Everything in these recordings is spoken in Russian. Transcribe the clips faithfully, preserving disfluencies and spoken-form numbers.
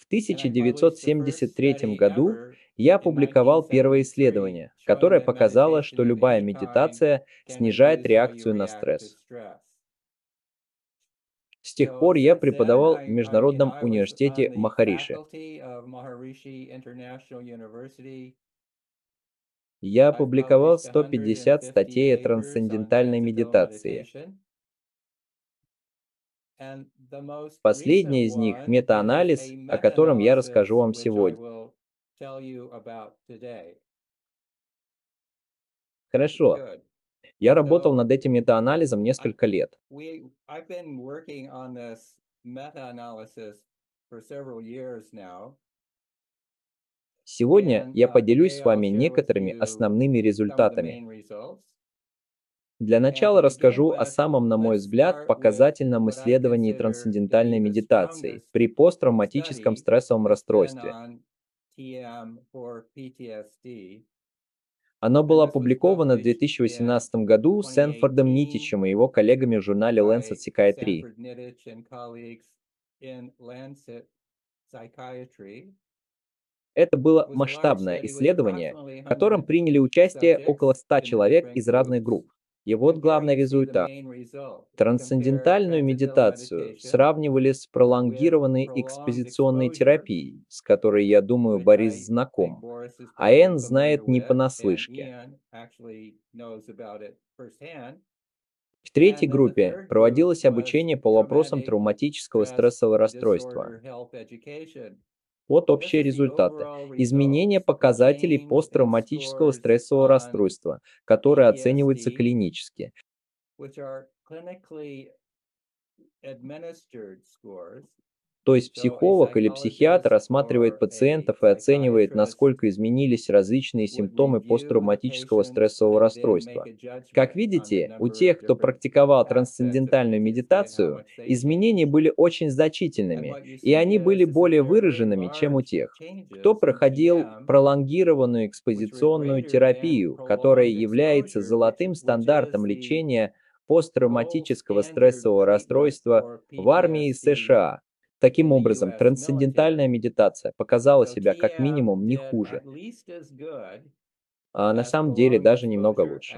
В тысяча девятьсот семьдесят третьем году я опубликовал первое исследование, которое показало, что любая медитация снижает реакцию на стресс. С тех пор я преподавал в Международном университете Махариши. Я опубликовал сто пятьдесят статей о трансцендентальной медитации. Последняя из них — метаанализ, о котором я расскажу вам сегодня. Хорошо. Я работал над этим метаанализом несколько лет. Сегодня я поделюсь с вами некоторыми основными результатами. Для начала расскажу о самом, на мой взгляд, показательном исследовании трансцендентальной медитации при посттравматическом стрессовом расстройстве. Оно было опубликовано в две тысячи восемнадцатом году Сэнфордом Нитичем и его коллегами в журнале Lancet Psychiatry. Это было масштабное исследование, в котором приняли участие около ста человек из разных групп. И вот главный результат. Трансцендентальную медитацию сравнивали с пролонгированной экспозиционной терапией, с которой, я думаю, Борис знаком, а Энн знает не понаслышке. В третьей группе проводилось обучение по вопросам травматического стрессового расстройства. Вот общие результаты. Изменение показателей посттравматического стрессового расстройства, которые оцениваются клинически. То есть психолог или психиатр рассматривает пациентов и оценивает, насколько изменились различные симптомы посттравматического стрессового расстройства. Как видите, у тех, кто практиковал трансцендентальную медитацию, изменения были очень значительными, и они были более выраженными, чем у тех, кто проходил пролонгированную экспозиционную терапию, которая является золотым стандартом лечения посттравматического стрессового расстройства в армии США. Таким образом, трансцендентальная медитация показала себя как минимум не хуже, а на самом деле даже немного лучше.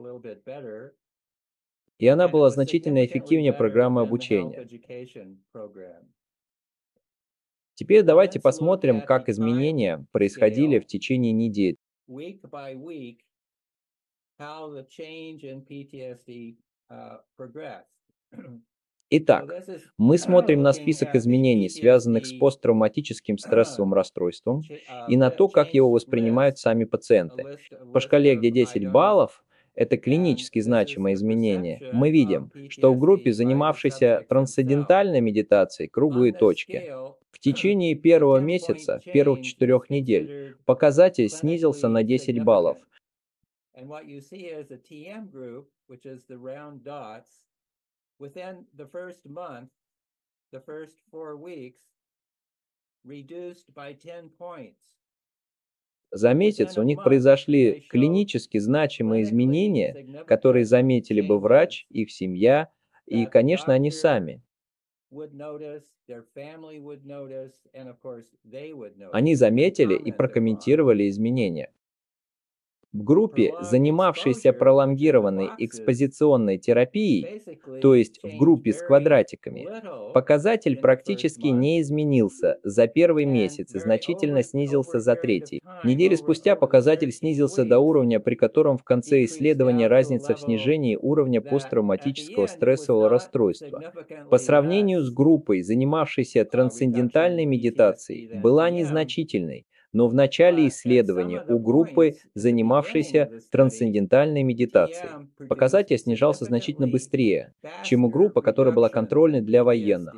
И она была значительно эффективнее программы обучения. Теперь давайте посмотрим, как изменения происходили в течение недели. Итак, мы смотрим на список изменений, связанных с посттравматическим стрессовым расстройством, и на то, как его воспринимают сами пациенты. По шкале, где десять баллов — это клинически значимые изменения, мы видим, что в группе, занимавшейся трансцендентальной медитацией, круглые точки. В течение первого месяца, первых четырех недель, показатель снизился на десять баллов. Within the first month, the first four weeks, reduced by ten points. За месяц у них произошли клинически значимые изменения, которые заметили бы врач, их семья и, конечно, они сами. Они заметили и прокомментировали изменения. В группе, занимавшейся пролонгированной экспозиционной терапией, то есть в группе с квадратиками, показатель практически не изменился за первый месяц и значительно снизился за третий. Недели спустя показатель снизился до уровня, при котором в конце исследования разница в снижении уровня посттравматического стрессового расстройства по сравнению с группой, занимавшейся трансцендентальной медитацией, была незначительной. Но в начале исследования у группы, занимавшейся трансцендентальной медитацией, показатель снижался значительно быстрее, чем у группы, которая была контрольной для военных.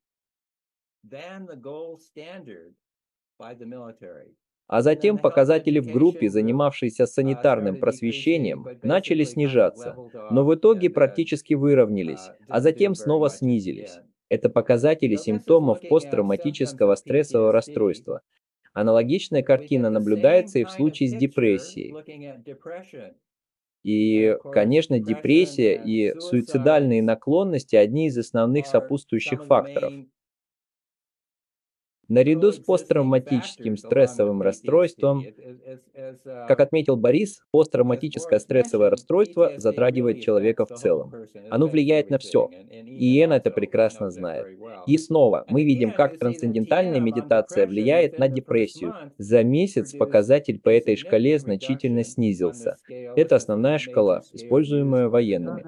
А затем показатели в группе, занимавшейся санитарным просвещением, начали снижаться, но в итоге практически выровнялись, а затем снова снизились. Это показатели симптомов посттравматического стрессового расстройства. Аналогичная картина наблюдается и в случае с депрессией. И, конечно, депрессия и суицидальные наклонности — одни из основных сопутствующих факторов. Наряду с посттравматическим стрессовым расстройством, как отметил Борис, посттравматическое стрессовое расстройство затрагивает человека в целом. Оно влияет на все. И Иэн это прекрасно знает. И снова мы видим, как трансцендентальная медитация влияет на депрессию. За месяц показатель по этой шкале значительно снизился. Это основная шкала, используемая военными.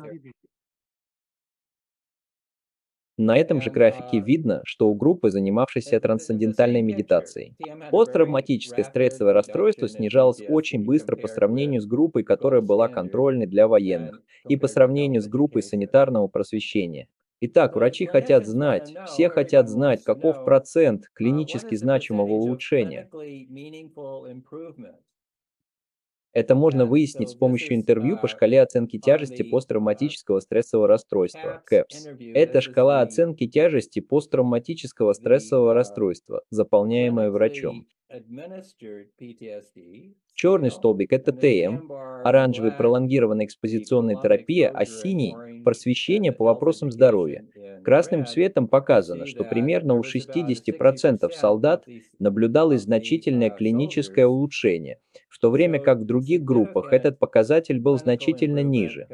На этом же графике видно, что у группы, занимавшейся трансцендентальной медитацией, посттравматическое стрессовое расстройство снижалось очень быстро по сравнению с группой, которая была контрольной для военных, и по сравнению с группой санитарного просвещения. Итак, врачи хотят знать, все хотят знать, каков процент клинически значимого улучшения. Это можно выяснить с помощью интервью по шкале оценки тяжести посттравматического стрессового расстройства, кэпс. Это шкала оценки тяжести посттравматического стрессового расстройства, заполняемая врачом. Черный столбик – это тэ эм, оранжевый – пролонгированная экспозиционная терапия, а синий – просвещение по вопросам здоровья. Красным цветом показано, что примерно у шестидесяти процентов солдат наблюдалось значительное клиническое улучшение, в то время как в других группах этот показатель был значительно ниже.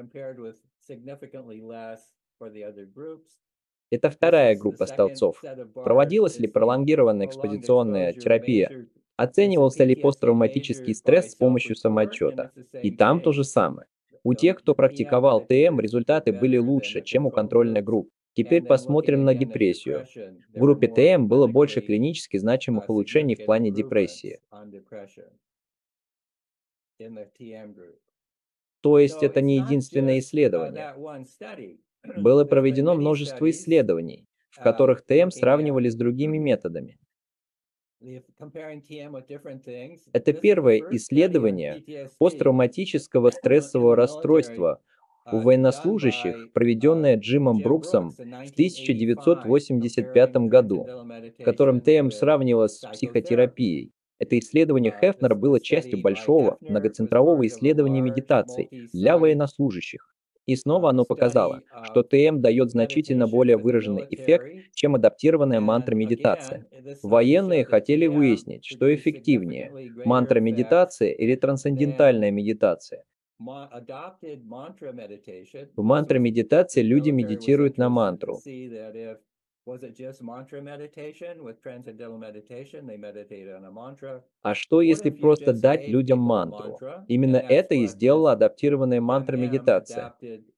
Это вторая группа столбцов. Проводилась ли пролонгированная экспозиционная терапия? Оценивался ли посттравматический стресс с помощью самоотчета? И там то же самое. У тех, кто практиковал тэ эм, результаты были лучше, чем у контрольной группы. Теперь посмотрим на депрессию. В группе тэ эм было больше клинически значимых улучшений в плане депрессии. То есть это не единственное исследование. Было проведено множество исследований, в которых тэ эм сравнивали с другими методами. Это первое исследование посттравматического стрессового расстройства у военнослужащих, проведенное Джимом Бруксом в тысяча девятьсот восемьдесят пятом году, в котором тэ эм сравнивалось с психотерапией. Это исследование Хефнера было частью большого многоцентрового исследования медитаций для военнослужащих. И снова оно показало, что тэ эм дает значительно более выраженный эффект, чем адаптированная мантра-медитация. Военные хотели выяснить, что эффективнее – мантра-медитация или трансцендентальная медитация. В мантра-медитации люди медитируют на мантру. А что если просто дать людям мантру? Именно это и сделала адаптированная мантра-медитация.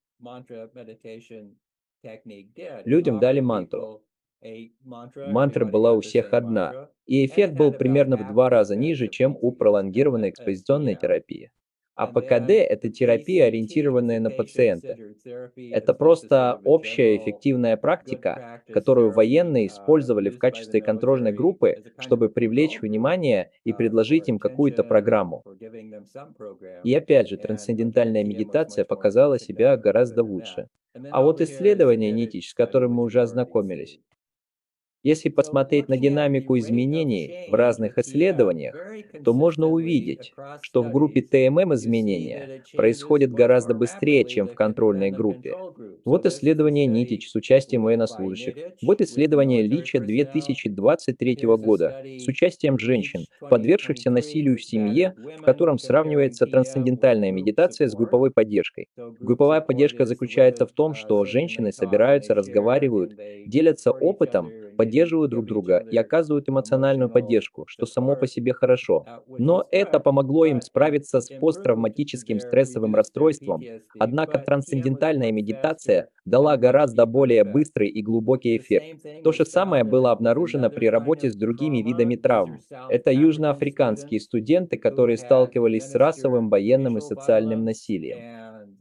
Людям дали мантру. Мантра была у всех одна, и эффект был примерно в два раза ниже, чем у пролонгированной экспозиционной терапии. А пэ ка дэ – это терапия, ориентированная на пациента. Это просто общая эффективная практика, которую военные использовали в качестве контрольной группы, чтобы привлечь внимание и предложить им какую-то программу. И опять же, трансцендентальная медитация показала себя гораздо лучше. А вот исследование, Нитич, с которым мы уже ознакомились, если посмотреть на динамику изменений в разных исследованиях, то можно увидеть, что в группе тэ эм эм изменения происходят гораздо быстрее, чем в контрольной группе. Вот исследование Нитич с участием военнослужащих. Вот исследование Лича две тысячи двадцать третьего года с участием женщин, подвергшихся насилию в семье, в котором сравнивается трансцендентальная медитация с групповой поддержкой. Групповая поддержка заключается в том, что женщины собираются, разговаривают, делятся опытом, поддерживают друг друга и оказывают эмоциональную поддержку, что само по себе хорошо. Но это помогло им справиться с посттравматическим стрессовым расстройством. Однако трансцендентальная медитация дала гораздо более быстрый и глубокий эффект. То же самое было обнаружено при работе с другими видами травм. Это южноафриканские студенты, которые сталкивались с расовым, военным и социальным насилием.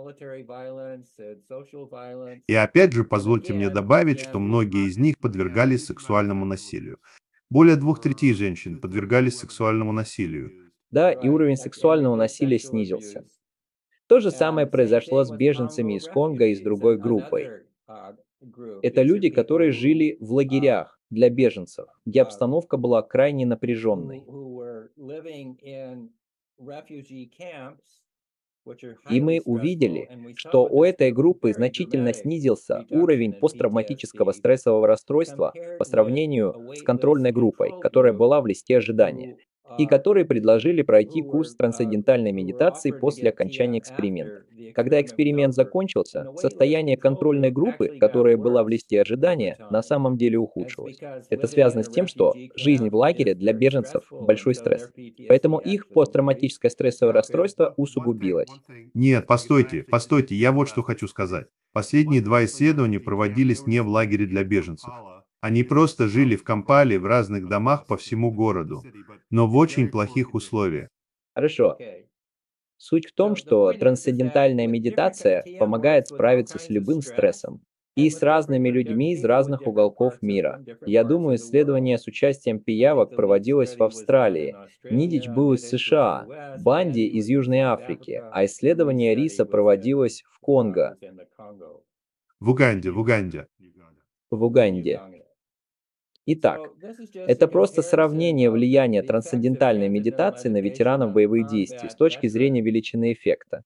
И опять же, позвольте мне добавить, что многие из них подвергались сексуальному насилию. Более двух третей женщин подвергались сексуальному насилию. Да, и уровень сексуального насилия снизился. То же самое произошло с беженцами из Конго и с другой группой. Это люди, которые жили в лагерях для беженцев, где обстановка была крайне напряженной. И мы увидели, что у этой группы значительно снизился уровень посттравматического стрессового расстройства по сравнению с контрольной группой, которая была в листе ожидания, и которые предложили пройти курс трансцендентальной медитации после окончания эксперимента. Когда эксперимент закончился, состояние контрольной группы, которая была в листе ожидания, на самом деле ухудшилось. Это связано с тем, что жизнь в лагере для беженцев – большой стресс. Поэтому их посттравматическое стрессовое расстройство усугубилось. Нет, постойте, постойте, я вот что хочу сказать. Последние два исследования проводились не в лагере для беженцев. Они просто жили в Кампале в разных домах по всему городу, но в очень плохих условиях. Хорошо. Суть в том, что трансцендентальная медитация помогает справиться с любым стрессом и с разными людьми из разных уголков мира. Я думаю, исследование с участием пиявок проводилось в Австралии, Нидич был из США, Банди из Южной Африки, а исследование риса проводилось в Конго, В Уганде, в Уганде. в Уганде. Итак, это просто сравнение влияния трансцендентальной медитации на ветеранов боевых действий с точки зрения величины эффекта.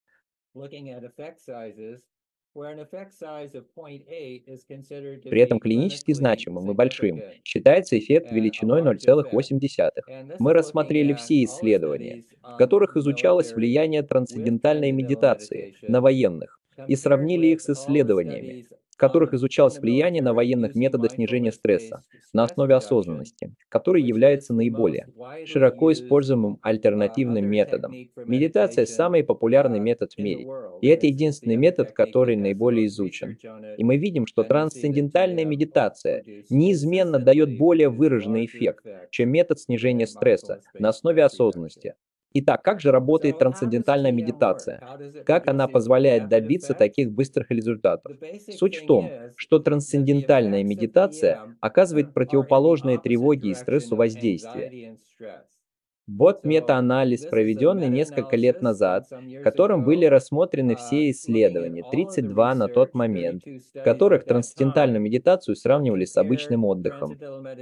При этом клинически значимым и большим считается эффект величиной ноль целых восемь десятых. Мы рассмотрели все исследования, в которых изучалось влияние трансцендентальной медитации на военных, и сравнили их с исследованиями, в которых изучалось влияние на военных метода снижения стресса на основе осознанности, который является наиболее широко используемым альтернативным методом. Медитация – самый популярный метод в мире, и это единственный метод, который наиболее изучен. И мы видим, что трансцендентальная медитация неизменно дает более выраженный эффект, чем метод снижения стресса на основе осознанности. Итак, как же работает трансцендентальная медитация? Как она позволяет добиться таких быстрых результатов? Суть в том, что трансцендентальная медитация оказывает противоположные тревоге и стрессу воздействие. Вот метаанализ, проведенный несколько лет назад, в котором были рассмотрены все исследования, тридцать два на тот момент, в которых трансцендентальную медитацию сравнивали с обычным отдыхом.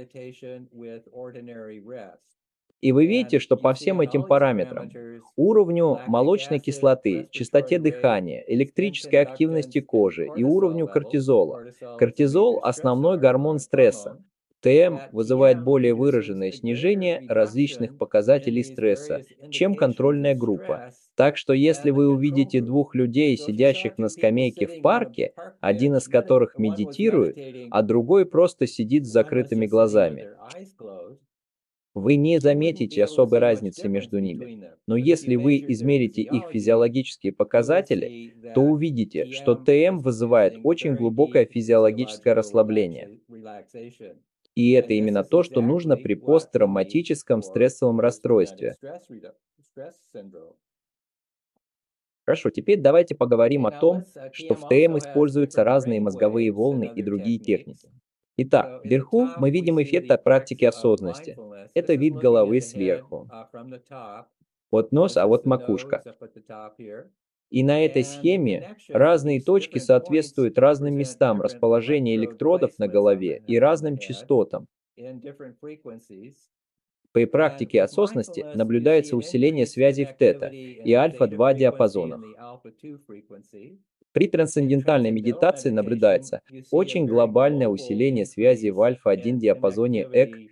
И вы видите, что по всем этим параметрам, уровню молочной кислоты, частоте дыхания, электрической активности кожи и уровню кортизола. Кортизол – основной гормон стресса. ТМ вызывает более выраженное снижение различных показателей стресса, чем контрольная группа. Так что если вы увидите двух людей, сидящих на скамейке в парке, один из которых медитирует, а другой просто сидит с закрытыми глазами, вы не заметите особой разницы между ними. Но если вы измерите их физиологические показатели, то увидите, что ТМ вызывает очень глубокое физиологическое расслабление. И это именно то, что нужно при посттравматическом стрессовом расстройстве. Хорошо, теперь давайте поговорим о том, что в ТМ используются разные мозговые волны и другие техники. Итак, вверху мы видим эффект от практики осознанности. Это вид головы сверху. Вот нос, а вот макушка. И на этой схеме разные точки соответствуют разным местам расположения электродов на голове и разным частотам. При практике осознанности наблюдается усиление связей в тета и альфа два диапазонах. При трансцендентальной медитации наблюдается очень глобальное усиление связи в альфа один диапазоне ЭК.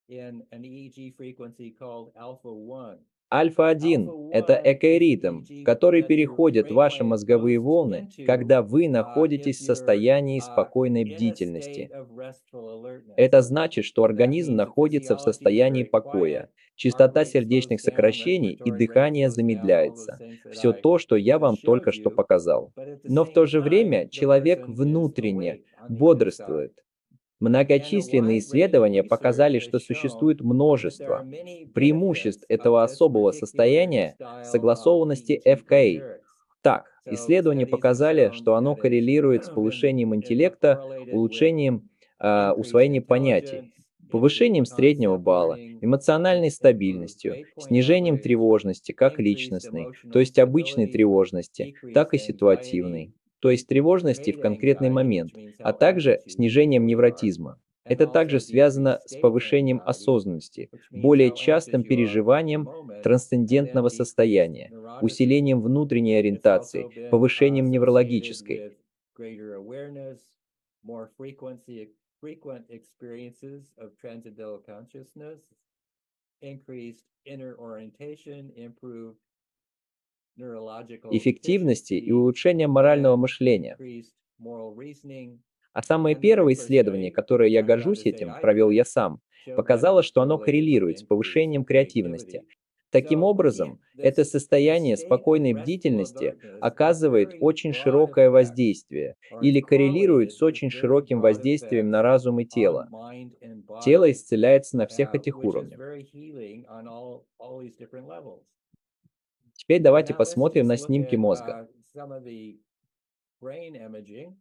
Альфа один – это экоритм, который переходит в ваши мозговые волны, когда вы находитесь в состоянии спокойной бдительности. Это значит, что организм находится в состоянии покоя, частота сердечных сокращений и дыхание замедляется. Все то, что я вам только что показал. Но в то же время человек внутренне бодрствует. Многочисленные исследования показали, что существует множество преимуществ этого особого состояния согласованности эф ка эй. Так, исследования показали, что оно коррелирует с повышением интеллекта, улучшением э, усвоения понятий, повышением среднего балла, эмоциональной стабильностью, снижением тревожности как личностной, то есть обычной тревожности, так и ситуативной, то есть тревожности в конкретный момент, а также снижением невротизма. Это также связано с повышением осознанности, более частым переживанием трансцендентного состояния, усилением внутренней ориентации, повышением неврологической. greater awareness, more frequency, frequent experiences of transcendental consciousness, increased inner orientation, improved neurological Эффективности и efficiency, улучшения морального and мышления. increased moral reasoning. А самое And the very первое first исследование, study, которое which я I'm proud to горжусь say этим, I провел did, я сам, showed that it показало, was что оно correlated with коррелирует с increased повышением креативности. creativity. Таким So образом, the, это this, this состояние state of спокойной restful бдительности alertness has оказывает very очень broad широкое effects, воздействие or или it's коррелирует correlated с with очень very широким broad воздействием effects на разум и on тело. mind and Тело body, исцеляется на всех uh, этих which is уровнях. very healing on all, all these different levels. Теперь давайте Now let's посмотрим на just look снимки at мозга. uh, some of the brain imaging.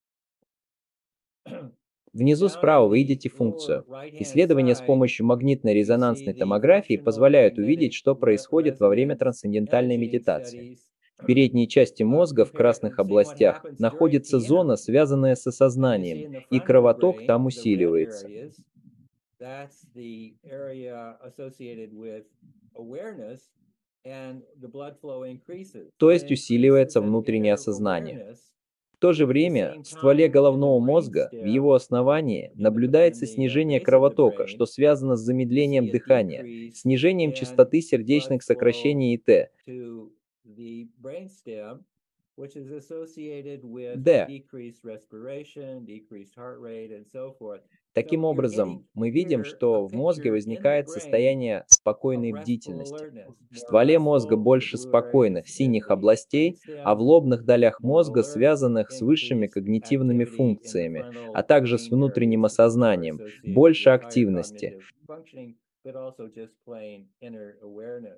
Внизу Down справа in вы the видите lower функцию. right-hand Исследования с side, помощью you see магнитно-резонансной the томографии functional позволяют увидеть, magnetic что re- происходит во время resonance трансцендентальной imaging медитации. studies, В передней части uh, мозга в compare, красных seeing what областях happens during находится T M. зона, связанная с And you see осознанием, in the и front of the кровоток brain, там the red усиливается. areas, that's the area associated with awareness, and the blood flow increases. То That есть increases усиливается of внутреннее inner осознание. awareness. В то же At the время same в стволе time, in the головного мозга, в его brainstem, основании, in the, in наблюдается the uh, снижение base of the кровотока, brain, что связано с you замедлением see a дыхания, decrease снижением in частоты blood сердечных flow сокращений и Т. to the brainstem, which is associated with Д. decreased respiration, decreased heart rate, and so forth. Таким So you're образом, getting мы видим, here a что в мозге picture in the возникает brain состояние of спокойной restful бдительности. alertness. В More стволе мозга restful, the больше blue areas спокойных in синих the областей, а в brainstem, лобных долях more мозга, alert, связанных с высшими increased когнитивными activity in the функциями, а frontal также с brain внутренним areas, which are осознанием, associated больше with higher активности. cognitive functioning, but also just plain inner awareness.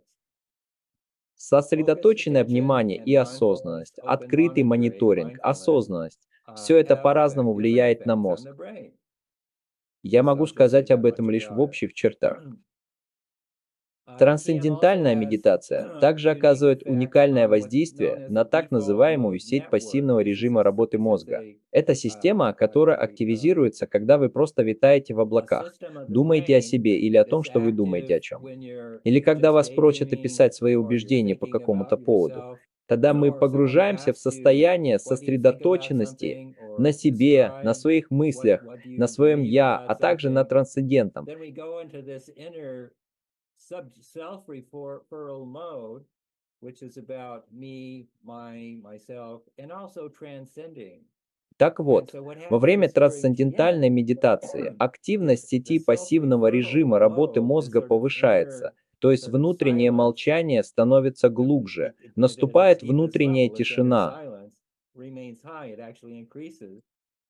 Focused Сосредоточенное attention внимание и and mindfulness, осознанность, open открытый monitoring, мониторинг, mindfulness, осознанность — uh, все это have по-разному uh, different влияет на effects on the мозг. brain. Я могу So just say сказать that об much этом лишь в about it. общих чертах. Uh, T M also Трансцендентальная has медитация также unique оказывает effects уникальное on what's known воздействие as на the так default называемую mode сеть network. пассивного This is режима a, работы this is мозга. a Это uh, система, uh, которая a, um, активизируется, когда вы просто витаете в a облаках, system of the думаете о brain себе или о том, that's что вы думаете active о чем. when you're Или когда just вас просят daydreaming описать свои or you're убеждения по thinking какому-то about поводу. yourself, Тогда мы or someone погружаемся в asks you, состояние what do you think about сосредоточенности something, на or себе, на describe своих what, мыслях, what do на you своем believe «я», а about также на something. трансцендентном. Then we go into this inner sub self-referral mode, which is about me, my, myself, and also transcending. Так And вот, so what во время happens during трансцендентальной T M медитации is активность the сети пассивного self-referral режима работы mode, this мозга sort of повышается, inner то есть sort of внутреннее silence, молчание становится the, глубже, it, it, at its наступает deepest внутренняя level, this inner тишина. silence remains high. It actually increases.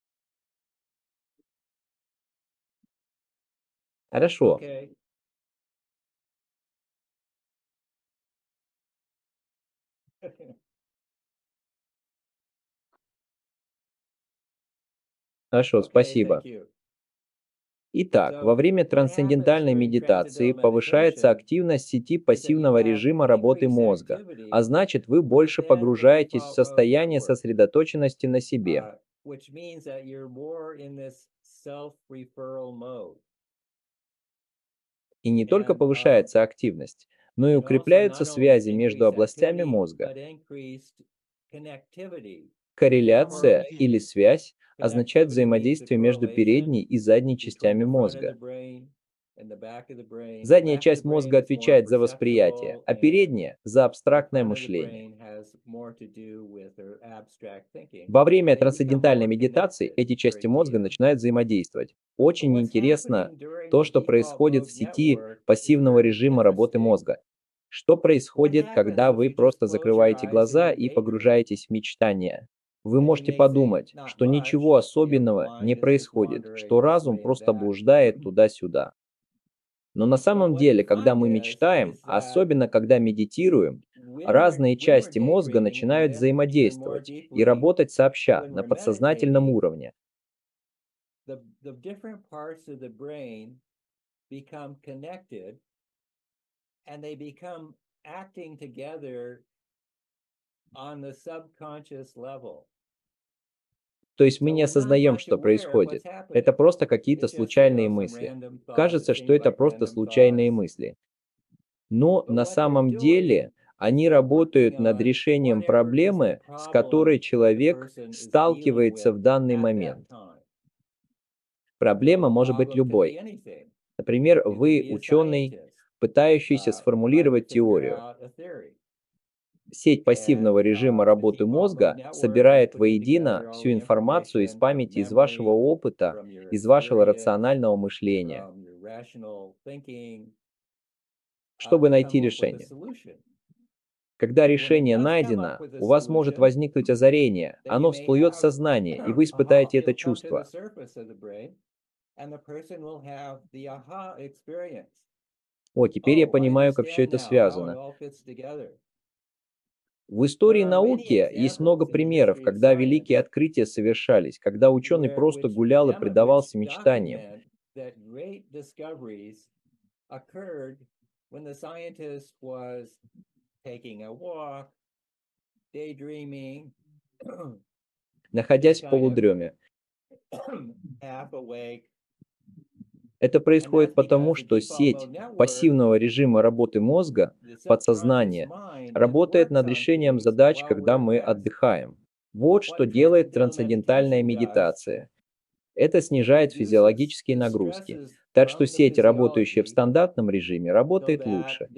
Хорошо. Okay. Хорошо, Okay, thank спасибо. you. Итак, во So время what happens трансцендентальной during медитации transcendental повышается meditation активность сети is that you пассивного have режима работы increased мозга, а activity значит, вы больше within the погружаетесь в default mode состояние network, сосредоточенности на себе. uh, which means that you're more in this self-referral mode. И не только And um, повышается активность, но и it also укрепляются not only связи между increased областями activity, мозга. but increased connectivity. Корреляция Correlation. или связь означает Connectivity means the взаимодействие между передней correlation и задней between частями the front of the мозга. brain and the back of the brain. The Задняя back of the часть brain мозга is more отвечает за восприятие, perceptual, а and передняя — за the абстрактное front of the мышление. brain has more to do with their abstract thinking. Во время And they become трансцендентальной more медитации connected эти части during мозга T M. начинают взаимодействовать. But Очень what's интересно happening during то, the что default происходит mode в сети network is пассивного very режима работы interesting. мозга. Что What происходит, когда happens if вы you just просто close your закрываете eyes and глаза you и daydream? погружаетесь в мечтания? Вы And you можете may think подумать, not что ничего much, your особенного не mind is just происходит, что wandering this разум way and просто that. блуждает туда-сюда. Но на But самом what you деле, когда find мы is, мечтаем, is а that особенно когда медитируем, when we're разные when we're части мозга daydreaming, and начинают then even more взаимодействовать и deeply работать сообща when на we're подсознательном meditating, уровне. the the different parts of the brain become connected, and they become acting together on the subconscious level. То есть мы не осознаем, что происходит. Это просто какие-то случайные мысли. Кажется, что это просто случайные мысли. Но на самом деле они работают над решением проблемы, с которой человек сталкивается в данный момент. Проблема может быть любой. Например, вы ученый, пытающийся сформулировать теорию. Сеть пассивного режима работы мозга собирает воедино всю информацию из памяти, из вашего опыта, из вашего рационального мышления, чтобы найти решение. Когда решение найдено, у вас может возникнуть озарение, оно всплывет в сознании, и вы испытаете это чувство. О, теперь я понимаю, как все это связано. В истории науки есть много примеров, когда великие открытия совершались, когда ученый просто гулял и предавался мечтаниям. Находясь в полудреме. Это происходит потому, что сеть пассивного режима работы мозга, подсознание, работает над решением задач, когда мы отдыхаем. Вот что делает трансцендентальная медитация. Это снижает физиологические нагрузки, так что сеть, работающая в стандартном режиме, работает лучше.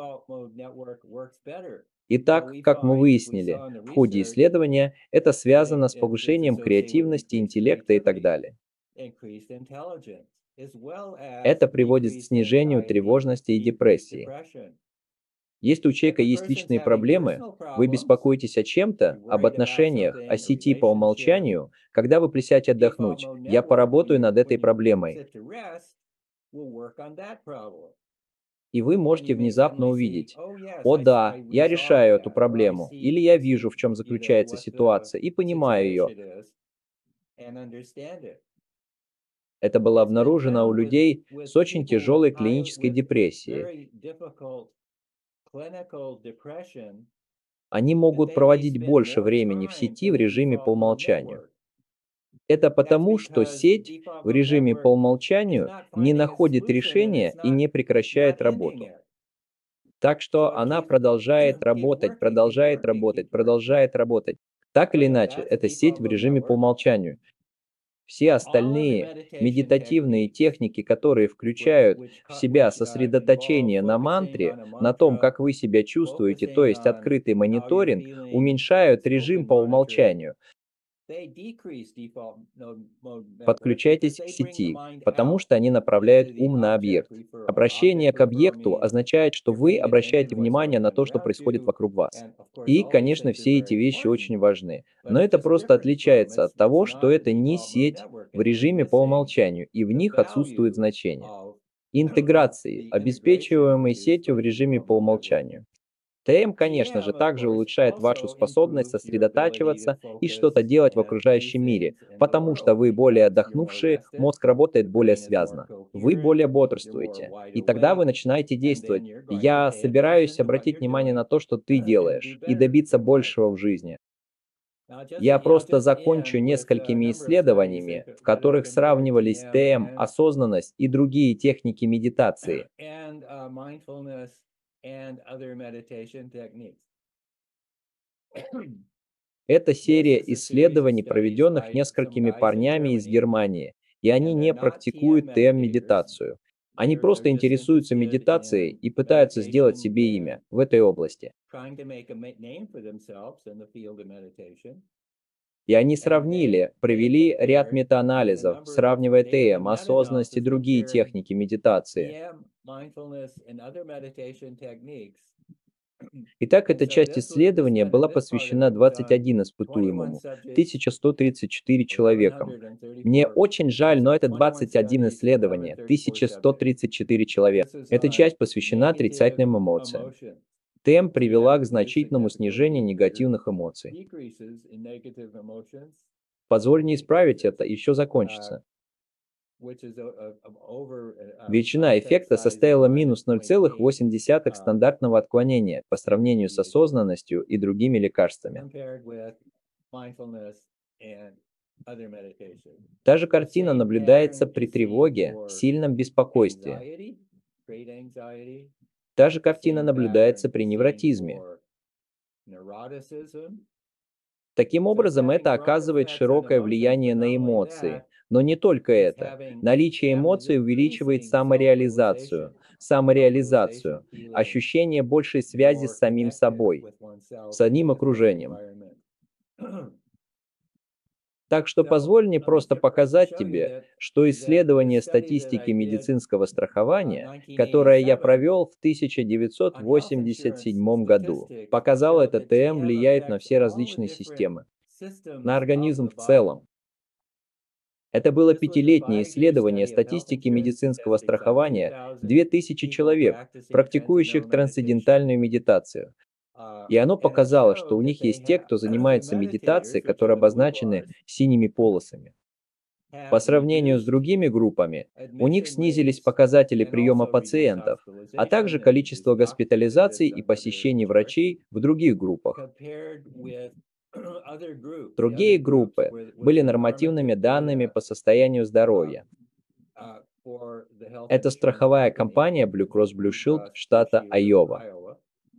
Итак, как мы выяснили в ходе исследования, это связано с повышением креативности, интеллекта и так далее. Это приводит к снижению тревожности и депрессии. Если у человека есть личные проблемы, вы беспокоитесь о чем-то, об отношениях, о сети по умолчанию, когда вы присядете отдохнуть, я поработаю над этой проблемой. И вы можете внезапно увидеть: о да, я решаю эту проблему, или я вижу, в чем заключается ситуация, и понимаю ее. Это было обнаружено у людей с очень тяжелой клинической депрессией. Они могут проводить больше времени в сети в режиме по умолчанию. Это потому, что сеть в режиме по умолчанию не находит решения и не прекращает работу. Так что она продолжает работать, продолжает работать, продолжает работать. Так или иначе, это сеть в режиме по умолчанию. Все остальные медитативные техники, которые включают в себя сосредоточение на мантре, на том, как вы себя чувствуете, то есть открытый мониторинг, уменьшают режим по умолчанию. Подключайтесь к сети, потому что они направляют ум на объект. Обращение к объекту означает, что вы обращаете внимание на то, что происходит вокруг вас. И, конечно, все эти вещи очень важны. Но это просто отличается от того, что это не сеть в режиме по умолчанию, и в них отсутствует значение. Интеграции, обеспечиваемой сетью в режиме по умолчанию. ТМ, конечно же, также улучшает вашу способность сосредотачиваться и что-то делать в окружающем мире, потому что вы более отдохнувшие, мозг работает более связно, вы более бодрствуете, и тогда вы начинаете действовать. Я собираюсь обратить внимание на то, что ты делаешь, и добиться большего в жизни. Я просто закончу несколькими исследованиями, в которых сравнивались ТМ, осознанность и другие техники медитации. Это серия исследований, проведенных несколькими парнями из Германии, и они не практикуют ТМ-медитацию. Они просто интересуются медитацией и пытаются сделать себе имя в этой области. И они сравнили, провели ряд метаанализов, сравнивая ТМ, осознанность и другие техники медитации. Итак, эта часть исследования была посвящена двадцати одним испытуемому, тысяча сто тридцать четыре человекам. Мне очень жаль, но это двадцать одно исследование, тысяча сто тридцать четыре человека. Эта часть посвящена отрицательным эмоциям. ТМ привела к значительному снижению негативных эмоций. Позволь мне исправить это, еще закончится. Величина эффекта составила минус ноль целых восемь десятых стандартного отклонения по сравнению с осознанностью и другими лекарствами. other meditation. Та же The картина same наблюдается pattern при is seen тревоге, for сильном беспокойстве. anxiety, great anxiety. Та же The картина same наблюдается pattern при is seen невротизме. for neuroticism. Таким So образом, having это wrong оказывает effects on широкое emotions, влияние but not на only эмоции. that, Но не только it's это. having Наличие having эмоций this увеличивает increasing самореализацию, self-realization, самореализацию, self-realization, feeling ощущение большей связи more с самим connected собой, with oneself с одним and with the окружением. environment. Так что So позволь мне let me просто show, показать show you тебе, that что that the исследование study that I статистики did медицинского uh, страхования, которое я nineteen eighty-seven провел в on health insurance тысяча девятьсот восемьдесят седьмом году, statistics показало, showed это that ТМ T M влияет на affects все all the различные different системы, systems на of организм the в body. целом. Это было This was a пятилетнее five-year исследование study of health статистики insurance медицинского statistics on страхования, two thousand две тысячи people человек, practicing практикующих transcendental meditation. трансцендентальную медитацию. Uh, И оно and it показало, что showed у that них they есть те, have кто the занимается meditators, медитацией, which are которые the blue обозначены bars, синими полосами. По have сравнению с reduced другими группами, у них admission снизились rates показатели and приема also reduced пациентов, а также hospitalization and количество reduced doctor's госпитализаций visits и on other посещений charts врачей в других группах. compared with other groups. The Другие other groups группы with, with были the нормативными normative данными data по состоянию uh, здоровья. uh, for the health Это insurance страховая company, компания Blue Cross Blue Blue Shield Cross Blue штата Shield of Айова. Iowa.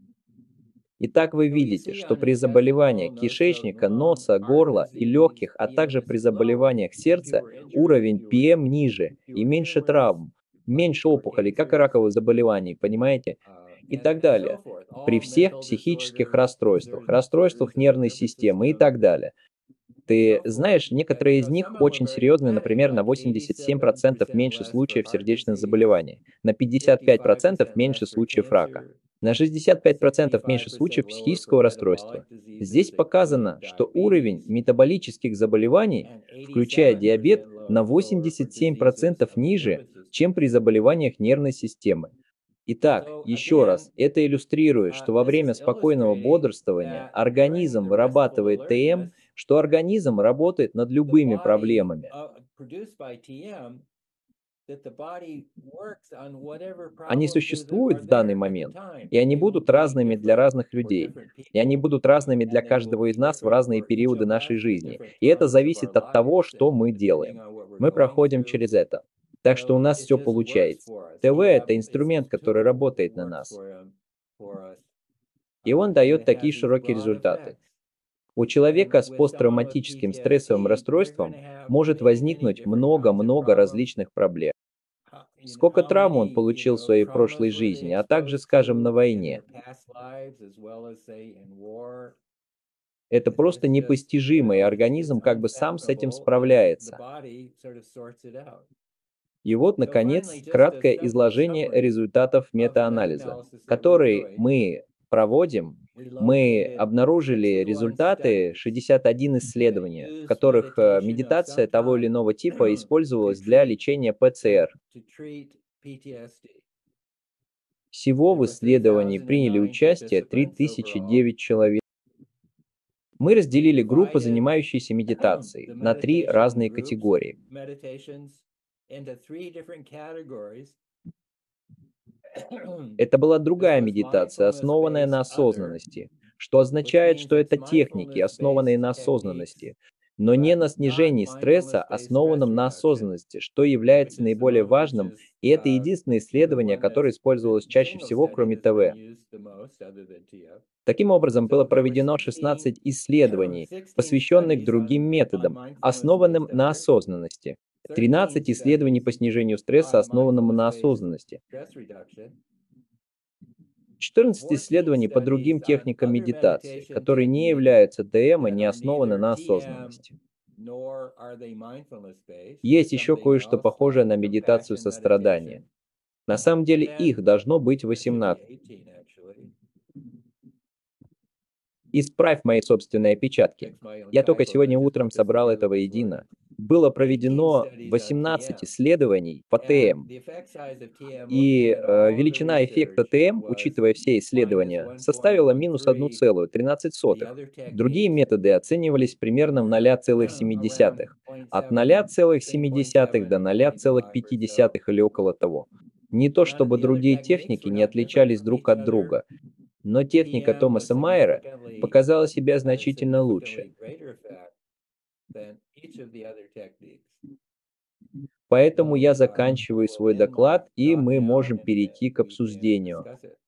Итак, вы So you видите, see что on при заболеваниях intestinal, nose, throat, кишечника, lung, носа, heart горла и disease, легких, а even также if при it's low, заболеваниях сердца, fewer injuries, уровень fewer, пи эм ниже и fewer меньше tumors, травм, much меньше fewer опухолей, как и cancers, раковых заболеваний, понимаете? uh, И and, так and so далее. forth. При All всех mental психических disorders, расстройствах, disorders, расстройствах disorders of the нервной nervous системы и system, так далее. and Ты so forth. знаешь, And, некоторые you из know, них some of them are очень very серьезные, dramatic, например, на like восемьдесят семь eighty-seven процентов percent меньше less for случаев heart сердечных disease, заболеваний, на пятьдесят пять fifty-five процентов percent меньше less for случаев рака, cancer, на шестьдесят пять процентов меньше sixty-five случаев percent lower for психического расстройства. metabolic Здесь diseases, показано, including что уровень diabetes, метаболических заболеваний, and включая диабет, eighty-seven percent на lower for восемьдесят семь diseases процентов of the ниже, nervous system. чем при заболеваниях нервной системы. Итак, So еще again, раз, это иллюстрирует, uh, что во this время is спокойного illustrating бодрствования that during организм the restful вырабатывает ТМ, alertness, что организм работает над the любыми body проблемами. uh, produced by T M, that the body works on whatever Они problems is, существуют are в данный there at the момент, time, и and они they will будут be разными для different разных for людей, different и они people, будут разными для and they will каждого из be нас в different разные for each периоды of нашей us at жизни. different И это times of our зависит от того, lives, что and мы depending делаем. on what we're Мы going проходим through. через это. Так что у So нас it все just works получается. for us. ТВ– T M это is инструмент, this который tool работает на works нас, for, um, for us, и uh, он and дает it такие has these широкие broad результаты. effects. У And человека с with someone with посттравматическим стрессовым P T S D, you're расстройством going to have может many, many возникнуть different kinds of много-много problems. различных проблем. How, you know, Сколько how травм он many, you получил в know, своей traumas прошлой were they жизни, а также, exposed скажем, на to in войне. their past lives, as well as, say, in war. Это It's, просто it's just, you непостижимо, и know, it's, it's организм как бы сам с этим unfathomable, and the справляется. body sort of sorts it out. И вот, So finally, наконец, just a краткое sum- изложение summary результатов of the метаанализа, meta-analysis that we're который doing. мы проводим. We Мы located обнаружили sixty-one результаты studies шестьдесят один that исследования, в use которых э, meditation of медитация some того или type иного типа to использовалась для treat лечения uh, ПЦР. to treat P T S D. Всего There в were исследовании three thousand приняли nine участие participants три тысячи overall. девять человек. Мы We разделили группы, divided занимающиеся медитацией, the на три meditation разные groups, категории. meditations, into three different categories. Это была This другая was медитация, основанная на mindfulness other, осознанности, что which означает, means что it's это техники, основанные mindfulness-based на techniques, осознанности, но не but на not снижении стресса, mindfulness-based stress основанном на reduction, осознанности, что which является is the наиболее mo- which важным, is и это uh, единственное the исследование, one которое that's the, использовалось the чаще single всего, study кроме that's been ТВ. used the most other than T F. Таким образом, было So there were проведено sixteen, шестнадцать исследований, sixteen посвященных studies другим on, on методам, mindfulness-based основанным на effort, осознанности, тринадцать thirteen исследований studies по снижению стресса, on основанному на mindfulness-based осознанности, stress reduction, четырнадцать fourteen исследований по другим studies on техникам other медитации, meditation которые не techniques являются ТМ и that не are основаны neither на T M осознанности. nor are they mindfulness-based, Есть еще something кое-что else похожее like на медитацию compassion сострадания. meditation. На самом And деле then их должно быть there should be восемнадцать. eighteen actually. Исправь мои собственные опечатки. Fix my own Я только typos. I сегодня just утром put this собрал together это this воедино. morning. Было eighteen проведено studies on T восемнадцать M. исследований по And ТМ. the effect size of T M, И looking at э, all of the величина эффекта research, ТМ, was учитывая все minus исследования, one point составила one минус three. одна целая тринадцать The сотых. other Другие techniques методы оценивались примерно в ноль целых семь around десятых, zero point от seven, ноль целых between семь zero point десятых seven до and ноль целых zero point five пять or so. десятых или около того. Не то None of чтобы the other другие techniques техники were не not different отличались from друг each от other. друга, но техника T M was Томаса Майера significantly показала себя had a значительно лучше. significantly greater effect than each of the other techniques. Поэтому я заканчиваю свой доклад, и мы можем перейти к обсуждению.